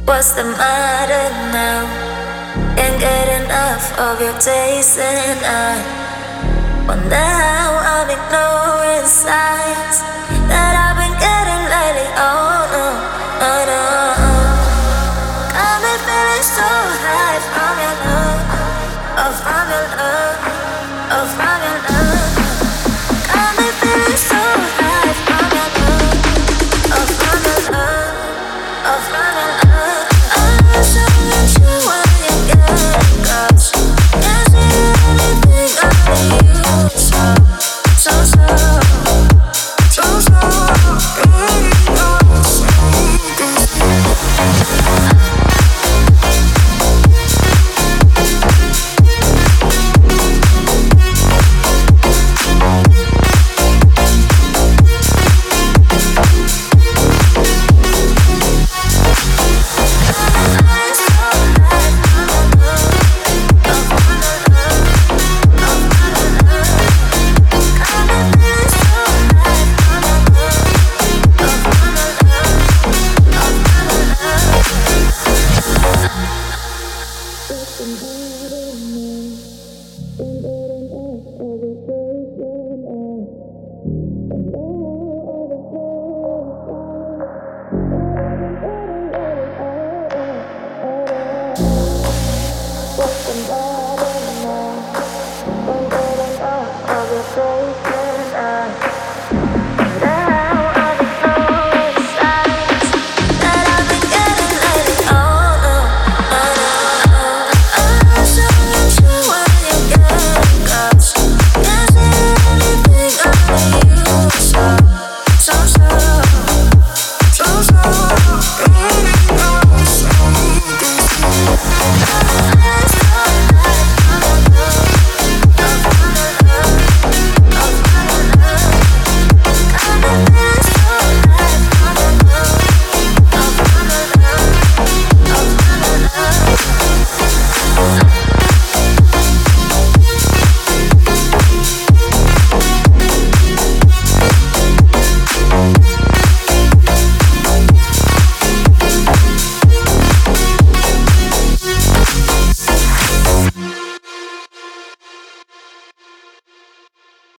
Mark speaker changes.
Speaker 1: What's the matter now? Can't get enough of your taste, and I wonder how I'm ignoring signs that I've been getting lately. Oh no, oh no. Got me feeling so high.